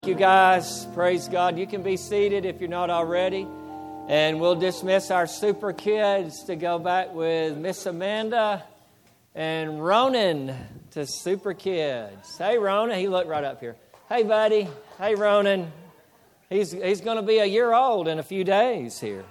You guys, praise God. You can be seated if you're not already. And we'll dismiss our super kids to go back with Miss Amanda and Ronan to super kids. Hey, Ronan. He looked right up here. Hey, buddy. Hey, Ronan. He's going to be a year old in a few days here.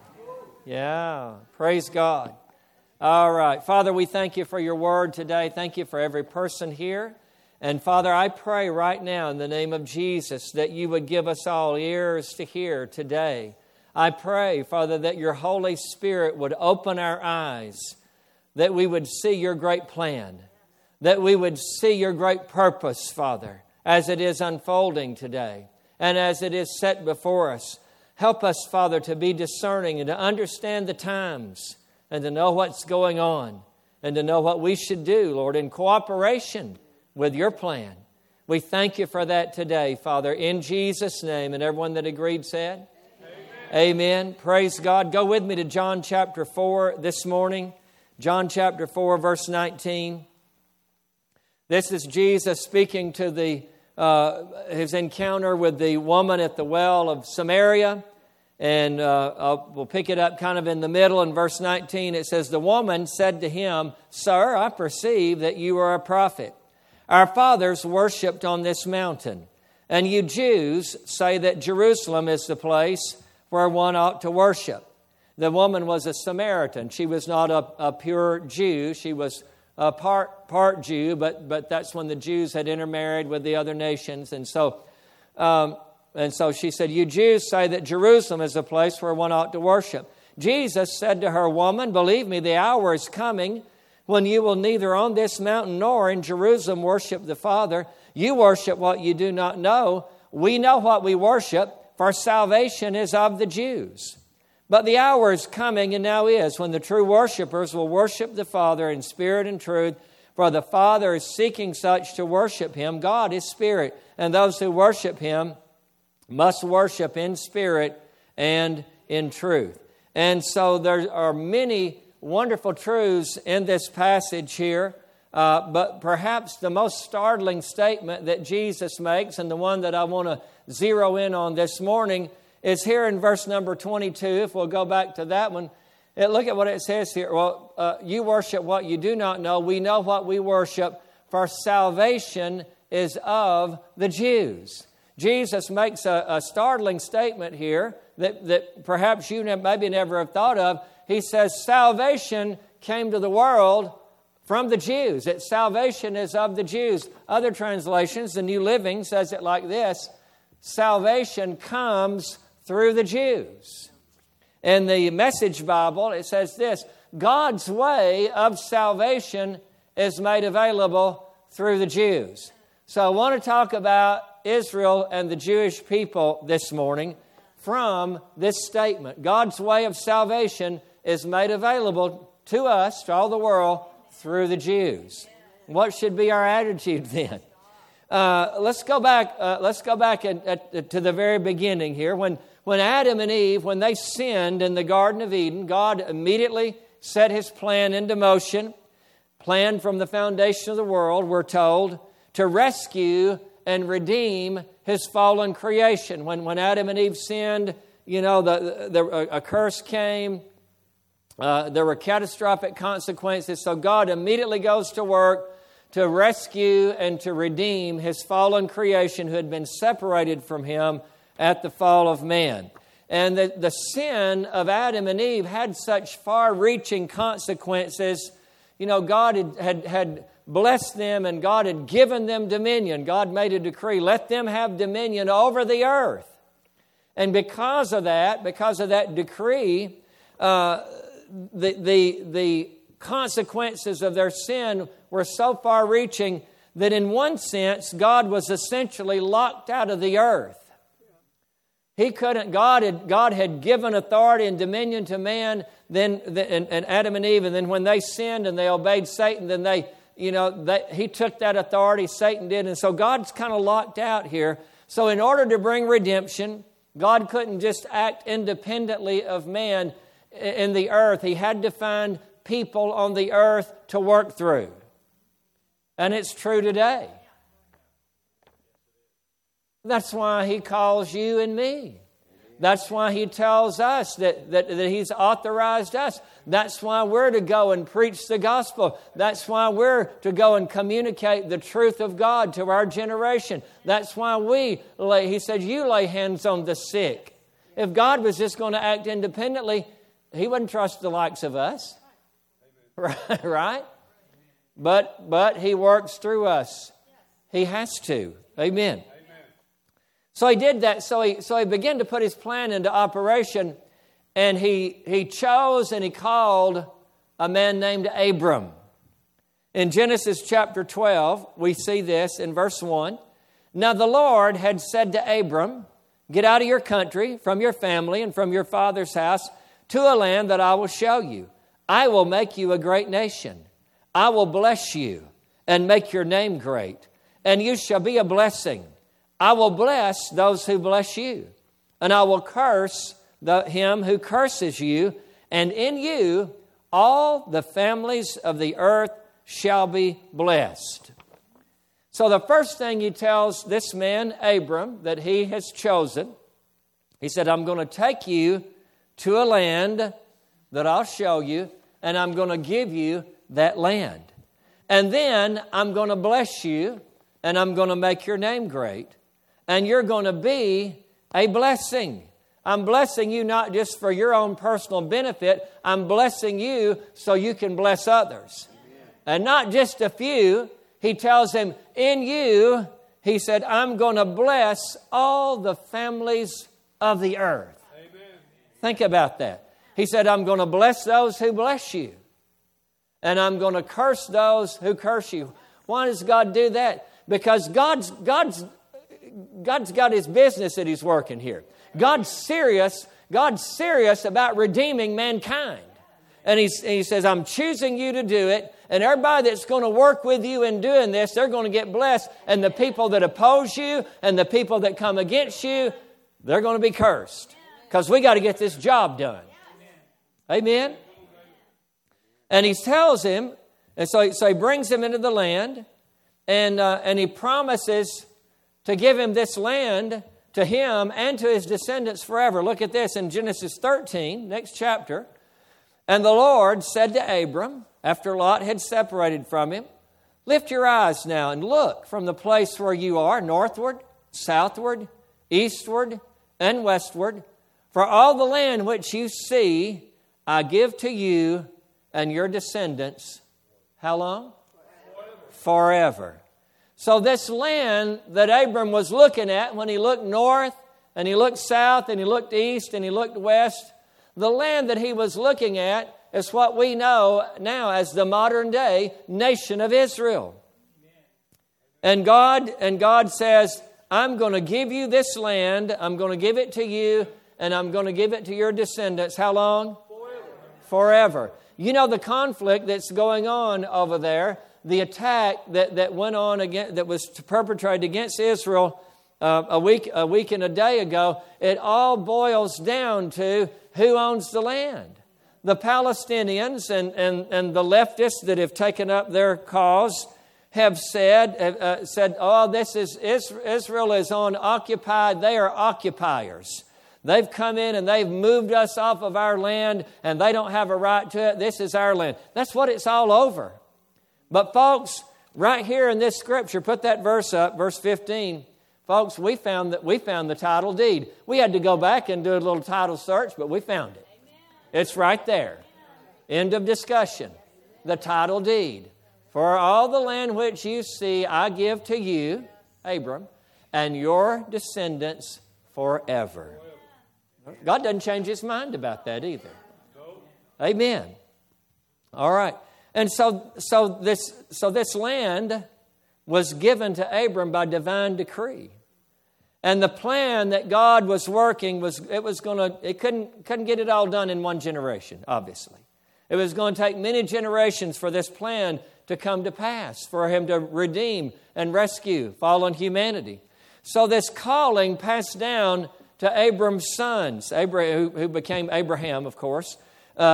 Yeah. Praise God. All right. Father, we thank you for your word today. Thank you for every person here. And Father, I pray right now in the name of Jesus that you would give us all ears to hear today. I pray, Father, that your Holy Spirit would open our eyes, that we would see your great plan, that we would see your great purpose, Father, as it is unfolding today and as it is set before us. Help us, Father, to be discerning and to understand the times and to know what's going on and to know what we should do, Lord, in cooperation with your plan. We thank you for that today, Father, in Jesus' name. And everyone that agreed said, Amen. Praise God. Go with me to John chapter 4 this morning. John chapter 4, verse 19. This is Jesus speaking to his encounter with the woman at the well of Samaria. And we'll pick it up kind of in the middle. In verse 19, it says, "The woman said to him, 'Sir, I perceive that you are a prophet. Our fathers worshipped on this mountain, and you Jews say that Jerusalem is the place where one ought to worship.'" The woman was a Samaritan. She was not a pure Jew. She was a part Jew, but that's when the Jews had intermarried with the other nations. And so she said, "You Jews say that Jerusalem is the place where one ought to worship." Jesus said to her, "Woman, believe me, the hour is coming when you will neither on this mountain nor in Jerusalem worship the Father. You worship what you do not know. We know what we worship, for salvation is of the Jews. But the hour is coming, and now is, when the true worshipers will worship the Father in spirit and truth, for the Father is seeking such to worship Him. God is spirit, and those who worship Him must worship in spirit and in truth." And so there are many wonderful truths in this passage here, but perhaps the most startling statement that Jesus makes, and the one that I want to zero in on this morning, is here in verse number 22. If we'll go back to that one, look at what it says here. You worship what you do not know. We know what we worship, for salvation is of the Jews. Jesus makes a startling statement here that perhaps you maybe never have thought of. He says salvation came to the world from the Jews. That salvation is of the Jews. Other translations, the New Living, says it like this: salvation comes through the Jews. In the Message Bible, it says this: God's way of salvation is made available through the Jews. So I want to talk about Israel and the Jewish people this morning from this statement. God's way of salvation is made available to us, to all the world, through the Jews. What should be our attitude then? Let's go back to the very beginning here. When Adam and Eve, when they sinned in the Garden of Eden, God immediately set His plan into motion. Planned from the foundation of the world, we're told, to rescue and redeem His fallen creation. When Adam and Eve sinned, a curse came. There were catastrophic consequences. So God immediately goes to work to rescue and to redeem His fallen creation who had been separated from Him at the fall of man. And the sin of Adam and Eve had such far-reaching consequences. God had blessed them, and God had given them dominion. God made a decree, let them have dominion over the earth. And because of that decree, the consequences of their sin were so far-reaching that in one sense, God was essentially locked out of the earth. He couldn't. God had given authority and dominion to man, and Adam and Eve, and then when they sinned and they obeyed Satan, then He took that authority, Satan did, and so God's kind of locked out here. So in order to bring redemption, God couldn't just act independently of man in the earth. He had to find people on the earth to work through. And it's true today. That's why He calls you and me. That's why He tells us that He's authorized us. That's why we're to go and preach the gospel. That's why we're to go and communicate the truth of God to our generation. That's why He said, you lay hands on the sick. If God was just going to act independently, He wouldn't trust the likes of us. Right? But He works through us. He has to. Amen. So He did that. So he began to put His plan into operation, and he chose and He called a man named Abram. In Genesis chapter 12, we see this in verse 1. Now the Lord had said to Abram, get out of your country, from your family, and from your father's house, to a land that I will show you. I will make you a great nation. I will bless you and make your name great, and you shall be a blessing. I will bless those who bless you, and I will curse him who curses you, and in you all the families of the earth shall be blessed. So the first thing He tells this man, Abram, that he has chosen, He said, I'm going to take you to a land that I'll show you, and I'm going to give you that land. And then I'm going to bless you, and I'm going to make your name great. And you're going to be a blessing. I'm blessing you not just for your own personal benefit. I'm blessing you so you can bless others. Amen. And not just a few. He tells them, in you, He said, I'm going to bless all the families of the earth. Amen. Think about that. He said, I'm going to bless those who bless you. And I'm going to curse those who curse you. Why does God do that? Because God's got His business that He's working here. God's serious about redeeming mankind. And He says, I'm choosing you to do it. And everybody that's going to work with you in doing this, they're going to get blessed. And the people that oppose you and the people that come against you, they're going to be cursed. Because we got to get this job done. Amen? And He tells him, and so He brings him into the land, and He promises to give him this land to him and to his descendants forever. Look at this in Genesis 13, next chapter. And the Lord said to Abram, after Lot had separated from him, lift your eyes now and look from the place where you are, northward, southward, eastward, and westward. For all the land which you see, I give to you and your descendants. How long? Forever. So this land that Abram was looking at, when he looked north and he looked south and he looked east and he looked west, the land that he was looking at is what we know now as the modern day nation of Israel. And God says, I'm going to give you this land, I'm going to give it to you, and I'm going to give it to your descendants. How long? Forever. You know the conflict that's going on over there, the attack that went on again, that was perpetrated against Israel a week and a day ago. It all boils down to who owns the land. The Palestinians and the leftists that have taken up their cause have said, oh, this is Israel is on occupied. They are occupiers. They've come in and they've moved us off of our land, and they don't have a right to it. This is our land. That's what it's all over. But folks, right here in this scripture, put that verse up, verse 15. Folks, we found the title deed. We had to go back and do a little title search, but we found it. It's right there. End of discussion. The title deed. For all the land which you see, I give to you, Abram, and your descendants forever. God doesn't change His mind about that either. Amen. All right. And so this land was given to Abram by divine decree. And the plan that God was working it couldn't get it all done in one generation, obviously. It was going to take many generations for this plan to come to pass, for Him to redeem and rescue fallen humanity. So this calling passed down to Abram's sons, who became Abraham, of course,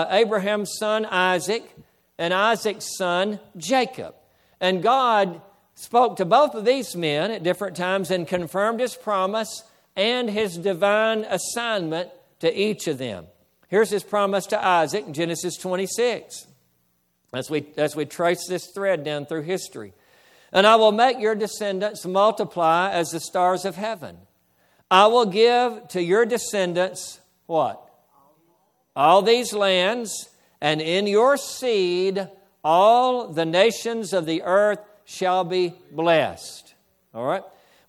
Abraham's son Isaac, and Isaac's son Jacob. And God spoke to both of these men at different times and confirmed His promise and His divine assignment to each of them. Here's His promise to Isaac in Genesis 26, as we trace this thread down through history. And I will make your descendants multiply as the stars of heaven. I will give to your descendants what? All these lands, and in your seed all the nations of the earth shall be blessed. All right?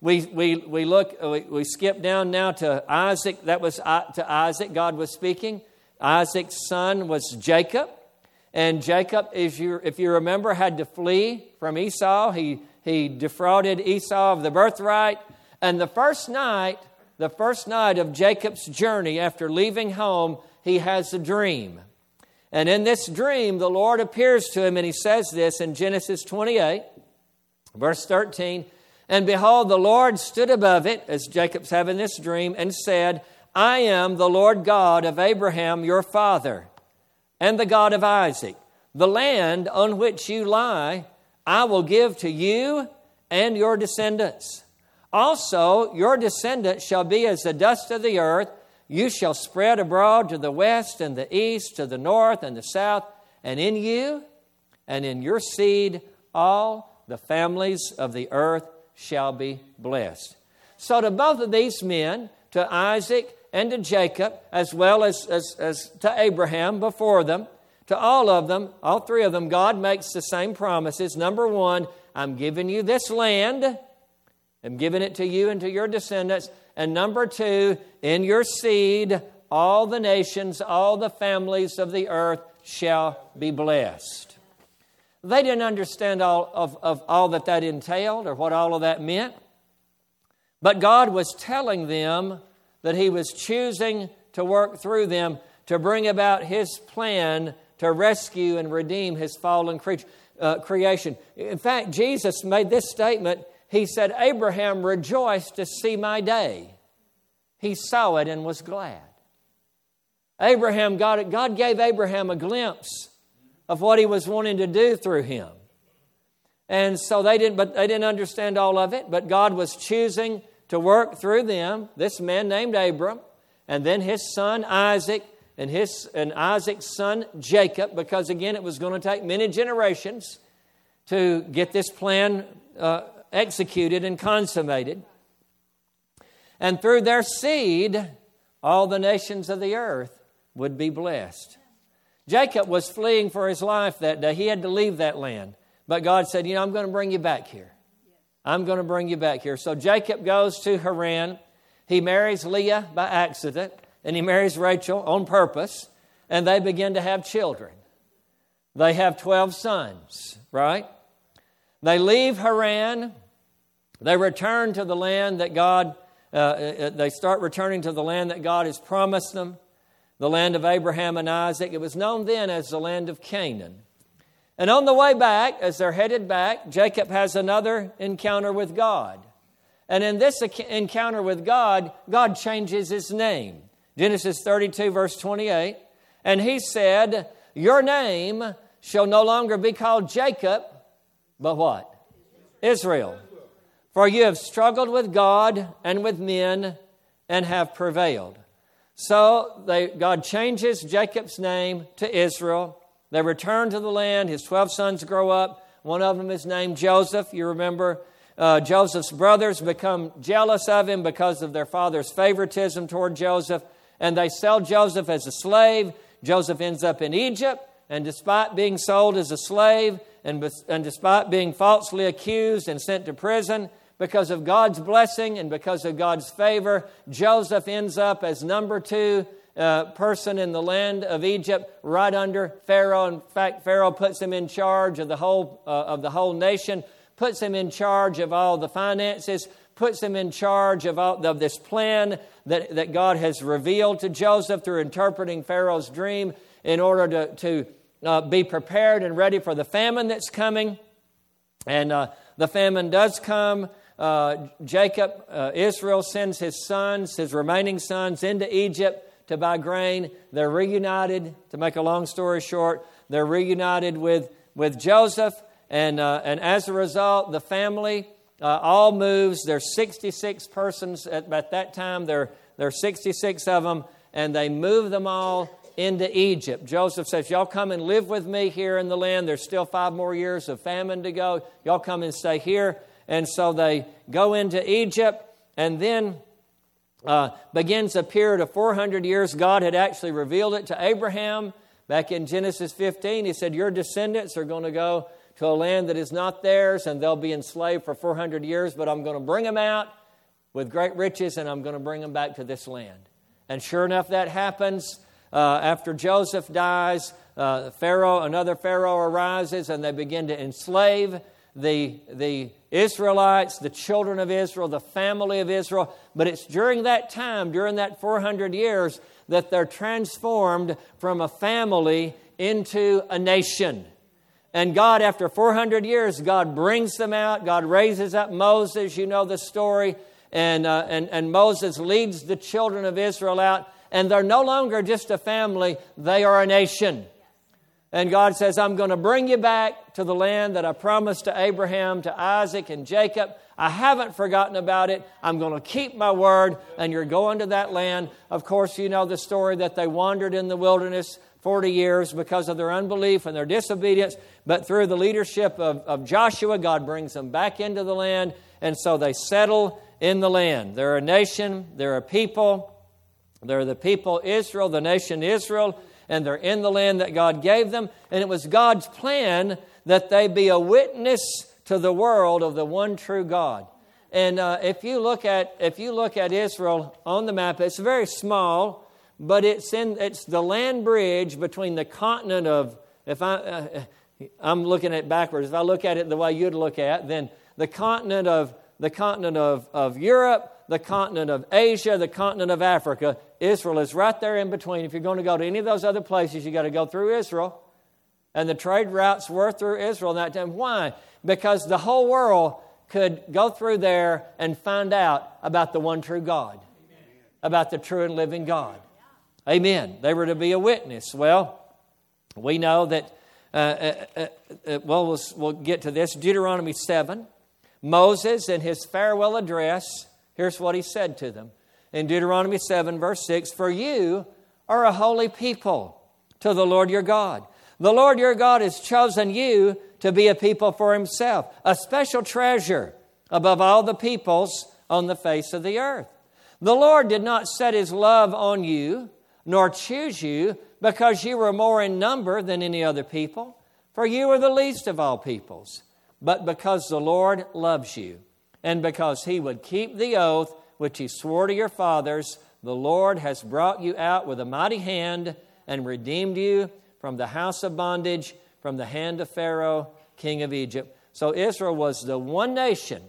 We skip down now to Isaac. That was to Isaac God was speaking. Isaac's son was Jacob. And Jacob, if you remember, had to flee from Esau. He defrauded Esau of the birthright. And the first night of Jacob's journey after leaving home, he has a dream. And in this dream, the Lord appears to him, and He says this in Genesis 28, verse 13, "And behold, the Lord stood above it," as Jacob's having this dream, "and said, I am the Lord God of Abraham your father, and the God of Isaac. The land on which you lie, I will give to you and your descendants. Also, your descendants shall be as the dust of the earth. You shall spread abroad to the west and the east, to the north and the south. And in you and in your seed, all the families of the earth shall be blessed." So to both of these men, to Isaac and to Jacob, as well as to Abraham before them, to all of them, all three of them, God makes the same promises. Number one, I'm giving you this land. I'm giving it to you and to your descendants. And number two, in your seed, all the nations, all the families of the earth shall be blessed. They didn't understand all of all that entailed or what all of that meant. But God was telling them that He was choosing to work through them to bring about His plan to rescue and redeem His fallen creation. In fact, Jesus made this statement. He said, "Abraham rejoiced to see my day. He saw it and was glad." Abraham got it. God gave Abraham a glimpse of what He was wanting to do through him. And so they didn't understand all of it, but God was choosing to work through them, this man named Abram, and then his son Isaac, and Isaac's son Jacob, because again, it was going to take many generations to get this plan executed and consummated. And through their seed, all the nations of the earth would be blessed. Jacob was fleeing for his life that day. He had to leave that land. But God said, I'm going to bring you back here. I'm going to bring you back here. So Jacob goes to Haran. He marries Leah by accident, and he marries Rachel on purpose, and they begin to have children. They have 12 sons, right? They leave Haran. They return to the land that God, they start returning to the land that God has promised them, the land of Abraham and Isaac. It was known then as the land of Canaan. And on the way back, as they're headed back, Jacob has another encounter with God. And in this encounter with God, God changes his name. Genesis 32, verse 28. And He said, "Your name shall no longer be called Jacob, but what? Israel. For you have struggled with God and with men and have prevailed." So God changes Jacob's name to Israel. They return to the land. His 12 sons grow up. One of them is named Joseph. You remember Joseph's brothers become jealous of him because of their father's favoritism toward Joseph. And they sell Joseph as a slave. Joseph ends up in Egypt. And despite being sold as a slave and despite being falsely accused and sent to prison, because of God's blessing and because of God's favor, Joseph ends up as number 2 person in the land of Egypt, right under Pharaoh. In fact, Pharaoh puts him in charge of the whole nation, puts him in charge of all the finances, puts him in charge of this plan that God has revealed to Joseph through interpreting Pharaoh's dream in order to be prepared and ready for the famine that's coming. And the famine does come. Israel sends his remaining sons into Egypt to buy grain. They're reunited, to make a long story short, they're reunited with Joseph, And as a result, the family all moves. There's 66 persons at that time. There are 66 of them, and they move them all into Egypt. Joseph says, y'all come and live with me here in the land. There's still 5 more years of famine to go. Y'all come and stay here. And so they go into Egypt, and then begins a period of 400 years. God had actually revealed it to Abraham back in Genesis 15. He said, your descendants are going to go to a land that is not theirs, and they'll be enslaved for 400 years, but I'm going to bring them out with great riches, and I'm going to bring them back to this land. And sure enough, that happens. After Joseph dies, another Pharaoh arises, and they begin to enslave the Israelites, the children of Israel, the family of Israel. But it's during that time, during that 400 years, that they're transformed from a family into a nation. And God, after 400 years, God brings them out. God raises up Moses. You know the story. And Moses leads the children of Israel out. And they're no longer just a family. They are a nation. And God says, I'm going to bring you back to the land that I promised to Abraham, to Isaac, and Jacob. I haven't forgotten about it. I'm going to keep my word, and you're going to that land. Of course, you know the story that they wandered in the wilderness 40 years because of their unbelief and their disobedience. But through the leadership of Joshua, God brings them back into the land. And so they settle in the land. They're a nation. They're a people. They're the people Israel, the nation Israel. And they're in the land that God gave them. And it was God's plan that they be a witness to the world of the one true God. And if you look at Israel on the map, it's very small, but it's the land bridge between the continent of, I'm looking at it backwards. If I look at it the way you'd look at it, then the continent of Europe, the continent of Asia, the continent of Africa, Israel is right there in between. If you're going to go to any of those other places, you got to go through Israel. And the trade routes were through Israel in that time. Why? Because the whole world could go through there and find out about the one true God. Amen. About the true and living God. Amen. They were to be a witness. Well, we know that, we'll get to this. Deuteronomy 7. Moses, in his farewell address, here's what he said to them. In Deuteronomy 7, verse 6, for you are a holy people to the Lord your God. The Lord your God has chosen you to be a people for himself, a special treasure above all the peoples on the face of the earth. The Lord did not set his love on you, nor choose you, because you were more in number than any other people, for you are the least of all peoples, but because the Lord loves you, and because he would keep the oath which he swore to your fathers, the Lord has brought you out with a mighty hand and redeemed you from the house of bondage, from the hand of Pharaoh, king of Egypt. So Israel was the one nation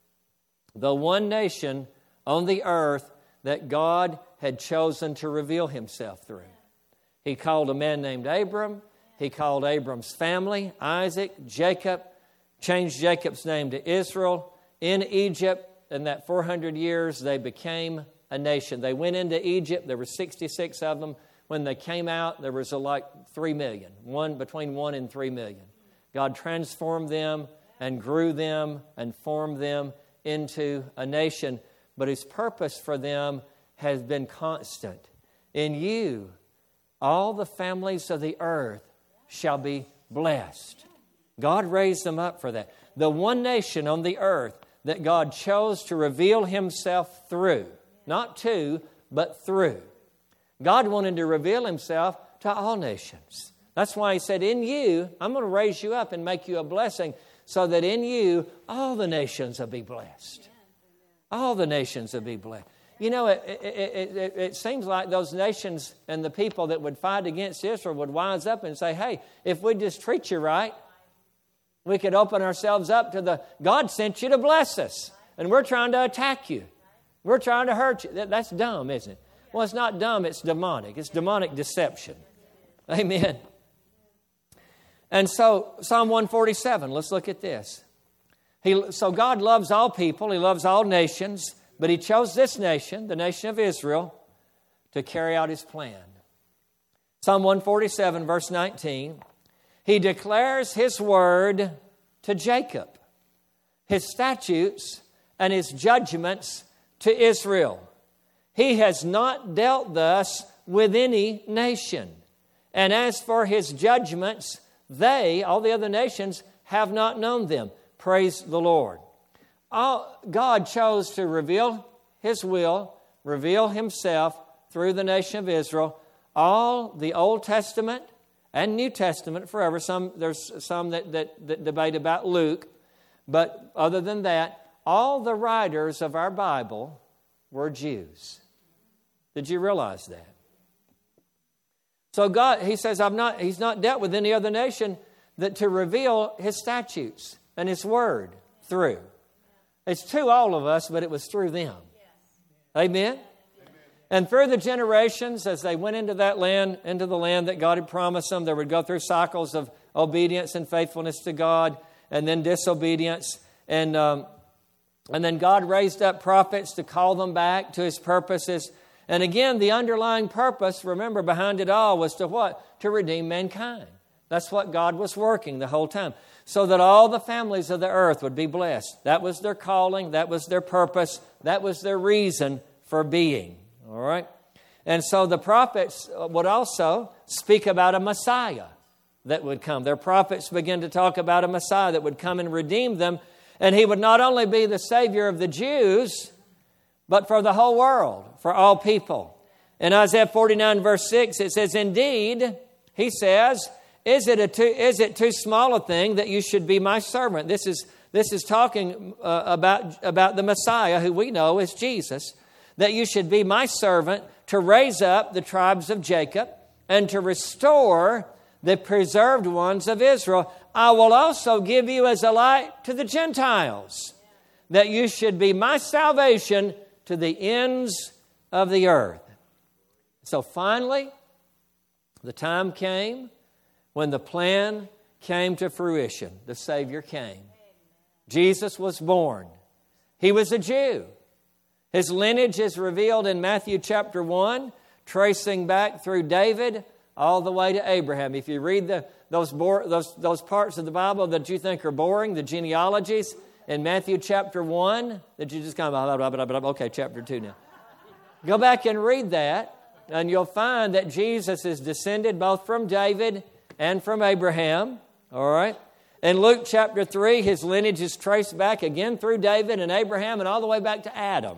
on the earth that God had chosen to reveal himself through. He called a man named Abram. He called Abram's family, Isaac, Jacob, changed Jacob's name to Israel. In Egypt, in that 400 years, they became a nation. They went into Egypt. There were 66 of them. When they came out, there was like 3 million, between 1 and 3 million. God transformed them and grew them and formed them into a nation. But his purpose for them has been constant. In you, all the families of the earth shall be blessed. God raised them up for that. The one nation on the earth that God chose to reveal himself through. Not to, but through. God wanted to reveal himself to all nations. That's why he said, in you, I'm going to raise you up and make you a blessing so that in you, all the nations will be blessed. All the nations will be blessed. You know, it seems like those nations and the people that would fight against Israel would wise up and say, hey, if we just treat you right, we could open ourselves up to God sent you to bless us, and we're trying to attack you. We're trying to hurt you. That's dumb, isn't it? Well, it's not dumb, it's demonic. It's demonic deception. Amen. And so, Psalm 147, let's look at this. So God loves all people, he loves all nations, but he chose this nation, the nation of Israel, to carry out his plan. Psalm 147, verse 19. He declares his word to Jacob, His statutes and His judgments to Israel. He has not dealt thus with any nation. And as for His judgments, they, all the other nations, have not known them. Praise the Lord. God chose to reveal His will, reveal Himself through the nation of Israel. All the Old Testament and New Testament forever. There's some that debate about Luke. But other than that, all the writers of our Bible were Jews. Did you realize that? So God, He says, He's not dealt with any other nation that to reveal His statutes and His word through. It's to all of us, but it was through them. Amen? And through the generations, as they went into that land, into the land that God had promised them, they would go through cycles of obedience and faithfulness to God, and then disobedience. And then God raised up prophets to call them back to His purposes. And again, the underlying purpose, remember, behind it all was to what? To redeem mankind. That's what God was working the whole time. So that all the families of the earth would be blessed. That was their calling. That was their purpose. That was their reason for being. All right? And so the prophets would also speak about a Messiah that would come. Their prophets begin to talk about a Messiah that would come and redeem them. And He would not only be the Savior of the Jews, but for the whole world, for all people. In Isaiah 49 verse 6, it says, "Indeed," He says, is it too small a thing that you should be my servant?" This is talking about the Messiah, who we know is Jesus. "That you should be my servant to raise up the tribes of Jacob and to restore the preserved ones of Israel. I will also give you as a light to the Gentiles, that you should be my salvation to the ends of the earth." So finally, the time came when the plan came to fruition. The Savior came. Jesus was born. He was a Jew. His lineage is revealed in Matthew chapter 1, tracing back through David all the way to Abraham. If you read those parts of the Bible that you think are boring, the genealogies, in Matthew chapter 1, that you just kind of, okay, chapter 2 now. Go back and read that, and you'll find that Jesus is descended both from David and from Abraham. All right? In Luke chapter 3, His lineage is traced back again through David and Abraham and all the way back to Adam.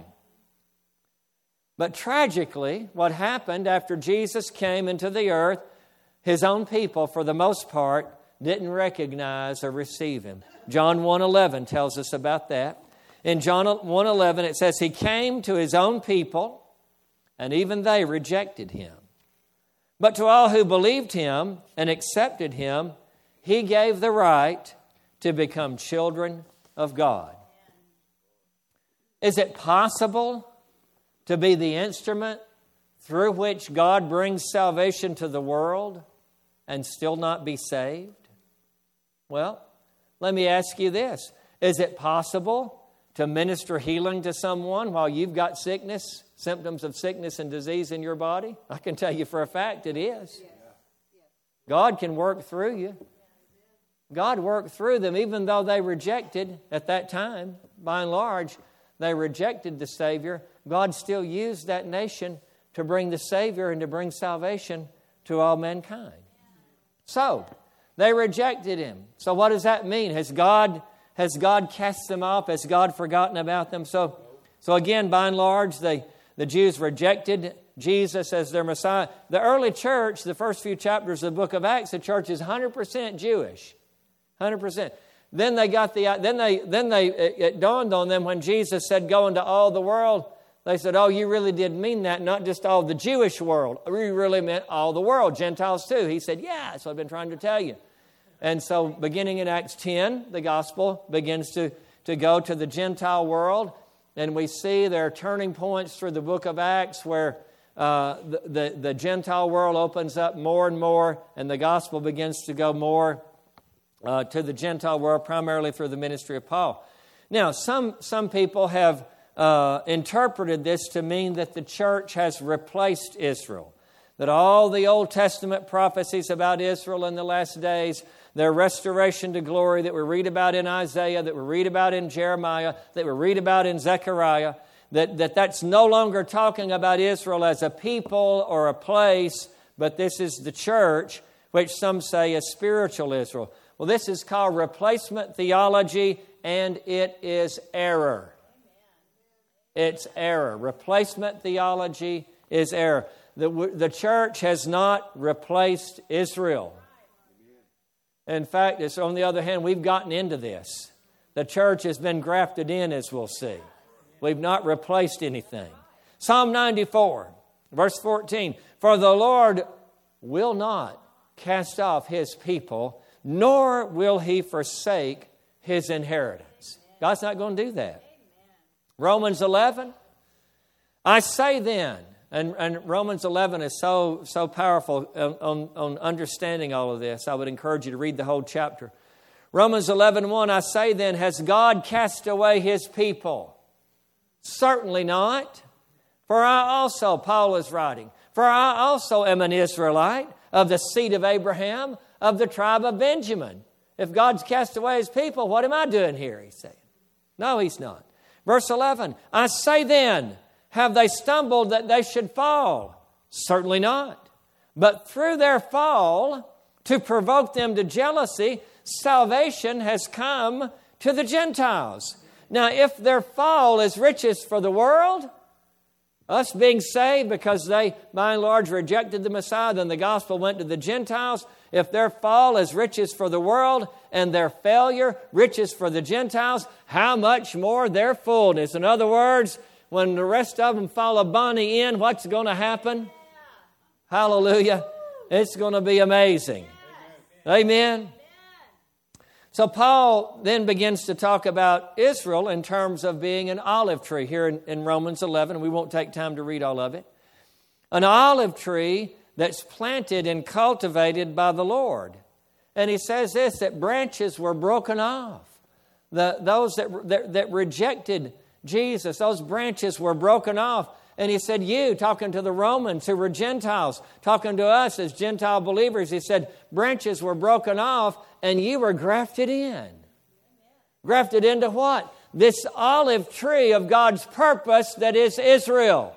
But tragically, what happened after Jesus came into the earth, His own people, for the most part, didn't recognize or receive Him. John 1:11 tells us about that. In John 1:11, it says, "He came to His own people, and even they rejected Him. But to all who believed Him and accepted Him, He gave the right to become children of God." Is it possible to be the instrument through which God brings salvation to the world and still not be saved? Well, let me ask you this. Is it possible to minister healing to someone while you've got sickness, symptoms of sickness and disease in your body? I can tell you for a fact it is. God can work through you. God worked through them even though they rejected at that time, by and large, they rejected the Savior. God still used that nation to bring the Savior and to bring salvation to all mankind. So, they rejected Him. So what does that mean? Has God cast them off? Has God forgotten about them? So again, by and large, the Jews rejected Jesus as their Messiah. The early church, the first few chapters of the book of Acts, the church is 100% Jewish. 100%. Then it dawned on them when Jesus said, "Go into all the world." They said, "Oh, you really did mean that, not just all the Jewish world. We really meant all the world, Gentiles too." He said, "Yeah, that's what I've been trying to tell you." And so beginning in Acts 10, the gospel begins to go to the Gentile world. And we see there are turning points through the book of Acts where the Gentile world opens up more and more, and the gospel begins to go more to the Gentile world, primarily through the ministry of Paul. Now, some people have interpreted this to mean that the church has replaced Israel. that all the Old Testament prophecies about Israel in the last days, their restoration to glory that we read about in Isaiah, that we read about in Jeremiah, that we read about in Zechariah, that's no longer talking about Israel as a people or a place, but this is the church, which some say is spiritual Israel. Well, this is called replacement theology, and it is error. It's error. Replacement theology is error. The church has not replaced Israel. In fact, it's on the other hand, we've gotten into this. The church has been grafted in, as we'll see. We've not replaced anything. Psalm 94, verse 14. For the Lord will not cast off His people, nor will He forsake His inheritance. God's not going to do that. Romans 11. I say then, and Romans 11 is so powerful on understanding all of this. I would encourage you to read the whole chapter. Romans 11:1, I say then, has God cast away His people? Certainly not. For I also, Paul is writing, for I also am an Israelite of the seed of Abraham, of the tribe of Benjamin. If God's cast away His people, what am I doing here, he's saying. No, He's not. Verse 11, I say then, have they stumbled that they should fall? Certainly not. But through their fall, to provoke them to jealousy, salvation has come to the Gentiles. Now, if their fall is riches for the world, us being saved because they, by and large, rejected the Messiah, then the gospel went to the Gentiles. If their fall is riches for the world and their failure riches for the Gentiles, how much more their fullness? In other words, when the rest of them follow Bonnie in, what's going to happen? Hallelujah. It's going to be amazing. Amen. So Paul then begins to talk about Israel in terms of being an olive tree here in Romans 11. We won't take time to read all of it. An olive tree that's planted and cultivated by the Lord. And he says this, that branches were broken off. Those that rejected Jesus, those branches were broken off. And he said, you, talking to the Romans who were Gentiles, talking to us as Gentile believers, he said, branches were broken off and you were grafted in. Grafted into what? This olive tree of God's purpose that is Israel.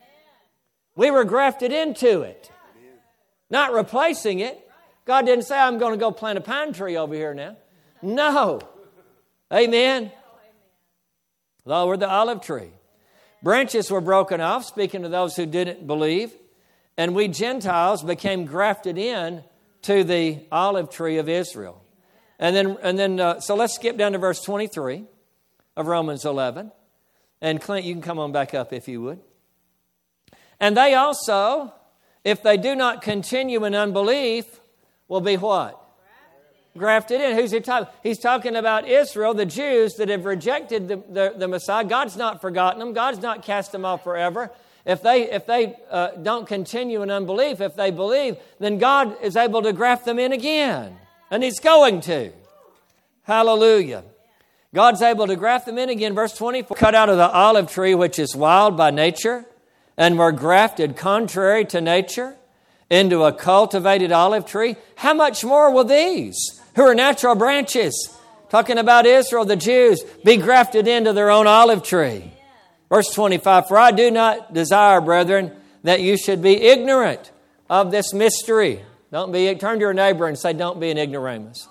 We were grafted into it. Not replacing it. God didn't say, I'm going to go plant a pine tree over here now. No. Amen. Though we're the olive tree. Branches were broken off, speaking to those who didn't believe. And we Gentiles became grafted in to the olive tree of Israel. So let's skip down to verse 23 of Romans 11. And Clint, you can come on back up if you would. And they also, if they do not continue in unbelief, will be what? Grafted in. Who's he talking? He's talking about Israel, the Jews that have rejected the Messiah. God's not forgotten them. God's not cast them off forever. If they don't continue in unbelief, if they believe, then God is able to graft them in again. And He's going to. Hallelujah. God's able to graft them in again. Verse 24. Cut out of the olive tree which is wild by nature and were grafted contrary to nature into a cultivated olive tree. How much more will these, who are natural branches, talking about Israel, the Jews, be grafted into their own olive tree? Verse 25, for I do not desire, brethren, that you should be ignorant of this mystery. Turn to your neighbor and say, don't be an ignoramus.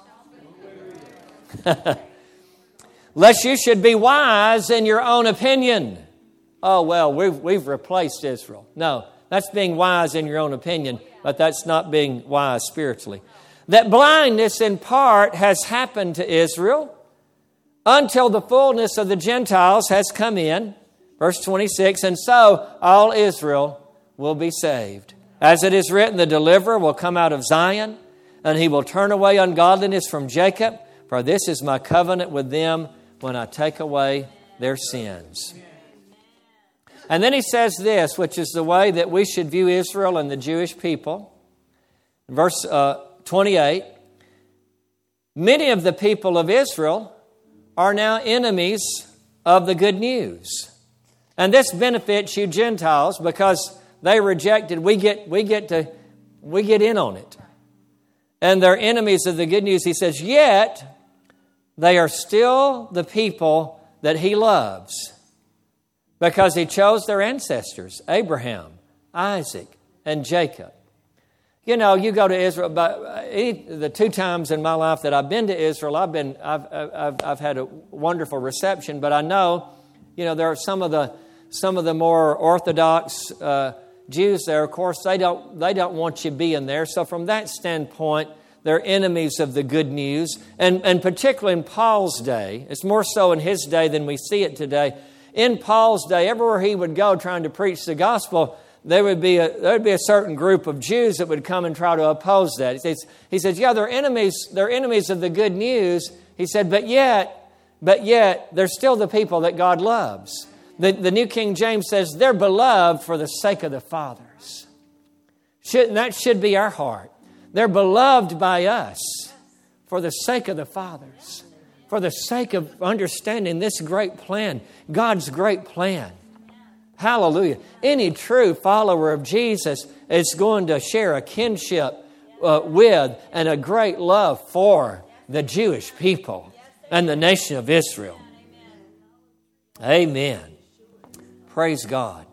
Lest you should be wise in your own opinion. Oh, well, we've replaced Israel. No, that's being wise in your own opinion, but that's not being wise spiritually. That blindness in part has happened to Israel until the fullness of the Gentiles has come in. Verse 26, and so all Israel will be saved. As it is written, the deliverer will come out of Zion, and He will turn away ungodliness from Jacob, for this is my covenant with them when I take away their sins. And then he says this, which is the way that we should view Israel and the Jewish people. Verse 28, many of the people of Israel are now enemies of the good news. And this benefits you Gentiles because They rejected. We get in on it. And they're enemies of the good news. He says, yet they are still the people that He loves because He chose their ancestors, Abraham, Isaac, and Jacob. You know, you go to Israel. The 2 times in my life that I've been to Israel, I've had a wonderful reception. But I know, you know, there are some of the more Orthodox Jews there. Of course, they don't want you being there. So from that standpoint, they're enemies of the good news. And particularly in Paul's day, it's more so in his day than we see it today. In Paul's day, everywhere he would go trying to preach the gospel, there would be a certain group of Jews that would come and try to oppose that. He says, yeah, they're enemies of the good news. He said, but yet, they're still the people that God loves. The New King James says, they're beloved for the sake of the fathers. That should be our heart. They're beloved by us for the sake of the fathers, for the sake of understanding this great plan, God's great plan. Hallelujah. Any true follower of Jesus is going to share a kinship with and a great love for the Jewish people and the nation of Israel. Amen. Praise God.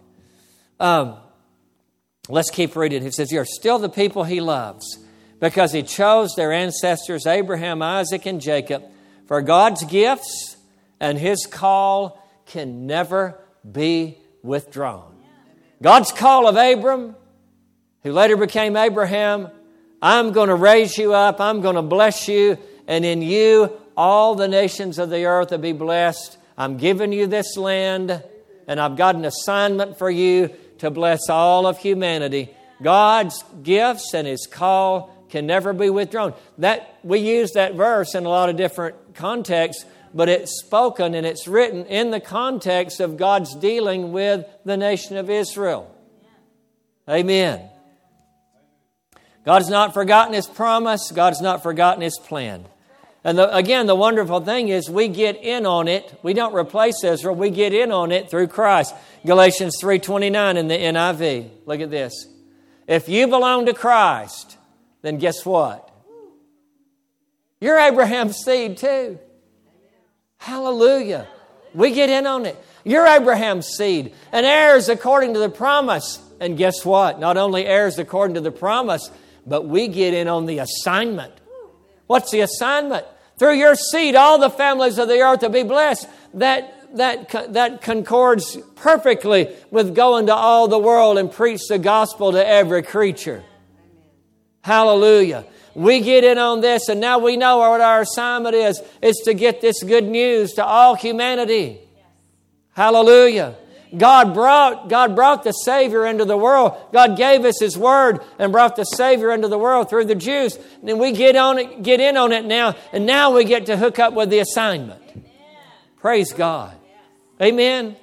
Let's keep reading. He says, you're still the people He loves because He chose their ancestors, Abraham, Isaac, and Jacob. For God's gifts and His call can never be withdrawn. God's call of Abram, who later became Abraham, I'm going to raise you up, I'm going to bless you, and in you all the nations of the earth will be blessed. I'm giving you this land, and I've got an assignment for you to bless all of humanity. God's gifts and His call can never be withdrawn. That we use that verse in a lot of different contexts, but it's spoken and it's written in the context of God's dealing with the nation of Israel. Amen. God's not forgotten His promise. God's not forgotten His plan. And again, the wonderful thing is we get in on it. We don't replace Israel. We get in on it through Christ. Galatians 3:29 in the NIV. Look at this. If you belong to Christ, then guess what? You're Abraham's seed too. Hallelujah. We get in on it. You're Abraham's seed and heirs according to the promise. And guess what? Not only heirs according to the promise, but we get in on the assignment. What's the assignment? Through your seed, all the families of the earth will be blessed. That concords perfectly with going to all the world and preach the gospel to every creature. Hallelujah. We get in on this, and now we know what our assignment is. It's to get this good news to all humanity. Hallelujah. God brought the Savior into the world. God gave us His Word and brought the Savior into the world through the Jews. And then we get in on it now, and now we get to hook up with the assignment. Praise God. Amen.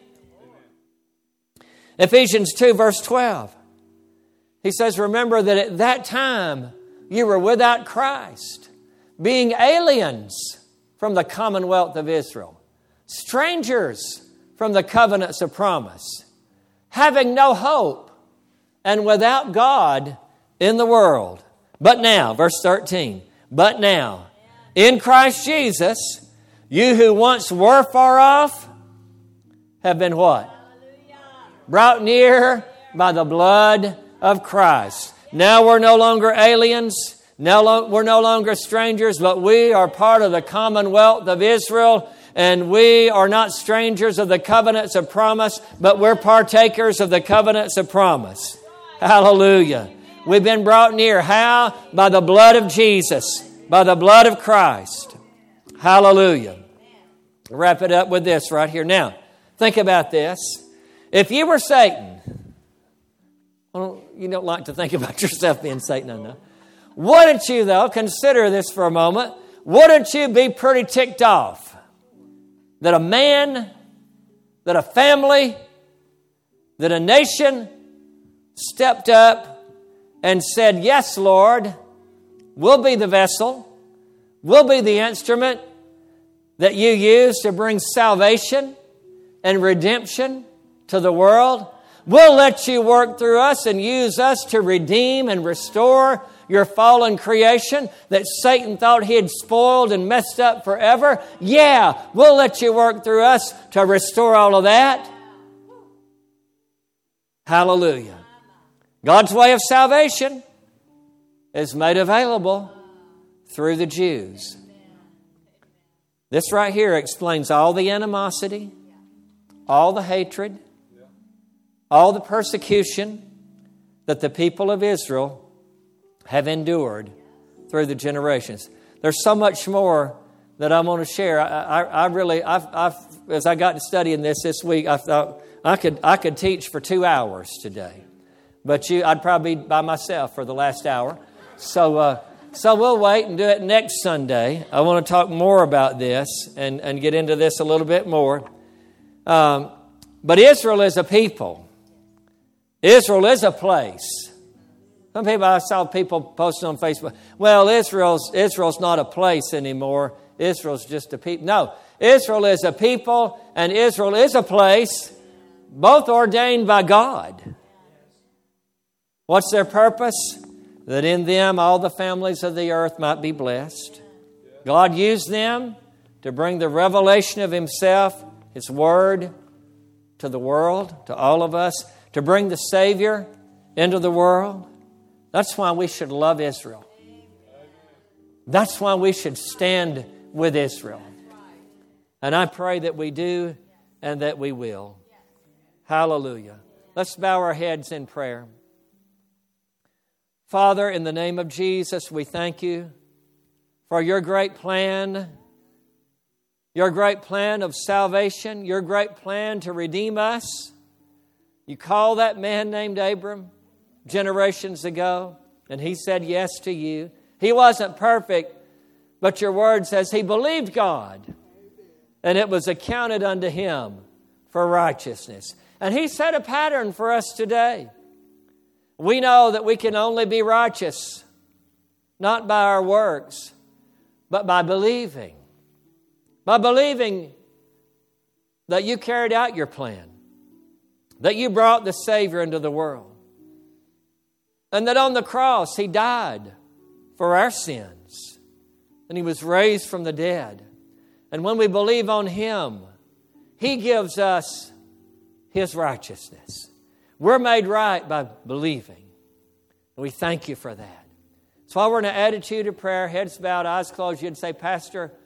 Ephesians 2 verse 12. He says, remember that at that time you were without Christ, being aliens from the commonwealth of Israel, strangers from the covenants of promise, having no hope and without God in the world. But now, verse 13, but now, in Christ Jesus, you who once were far off have been what? Brought near by the blood of Christ. Now we're no longer aliens. Now we're no longer strangers, but we are part of the commonwealth of Israel. And we are not strangers of the covenants of promise, but we're partakers of the covenants of promise. Hallelujah. We've been brought near. How? By the blood of Jesus. By the blood of Christ. Hallelujah. Wrap it up with this right here. Now, think about this. If you were Satan, well, you don't like to think about yourself being Satan, I know. Wouldn't you, though, consider this for a moment, wouldn't you be pretty ticked off that a man, that a family, that a nation stepped up and said, yes, Lord, we'll be the vessel, we'll be the instrument that you use to bring salvation and redemption to the world. We'll let you work through us and use us to redeem and restore your fallen creation that Satan thought he had spoiled and messed up forever. Yeah, we'll let you work through us to restore all of that. Hallelujah. God's way of salvation is made available through the Jews. This right here explains all the animosity, all the hatred, all the persecution that the people of Israel have endured through the generations. There's so much more that I want to share. As I got to studying this week, I thought I could teach for 2 hours today, but I'd probably be by myself for the last hour. So we'll wait and do it next Sunday. I want to talk more about this and get into this a little bit more. But Israel is a people. Israel is a place. Some people, I saw people posting on Facebook, well, Israel's not a place anymore. Israel's just a people. No, Israel is a people and Israel is a place, both ordained by God. What's their purpose? That in them all the families of the earth might be blessed. God used them to bring the revelation of Himself, His Word, to the world, to all of us, to bring the Savior into the world. That's why we should love Israel. That's why we should stand with Israel. And I pray that we do and that we will. Hallelujah. Let's bow our heads in prayer. Father, in the name of Jesus, we thank you for your great plan of salvation, your great plan to redeem us. You called that man named Abram generations ago, and he said yes to you. He wasn't perfect, but your word says he believed God, and it was accounted unto him for righteousness. And he set a pattern for us today. We know that we can only be righteous, not by our works, but by believing. By believing that you carried out your plan, that you brought the Savior into the world, and that on the cross He died for our sins, and He was raised from the dead. And when we believe on Him, He gives us His righteousness. We're made right by believing. And we thank you for that. So while we're in an attitude of prayer, heads bowed, eyes closed, you'd say, Pastor,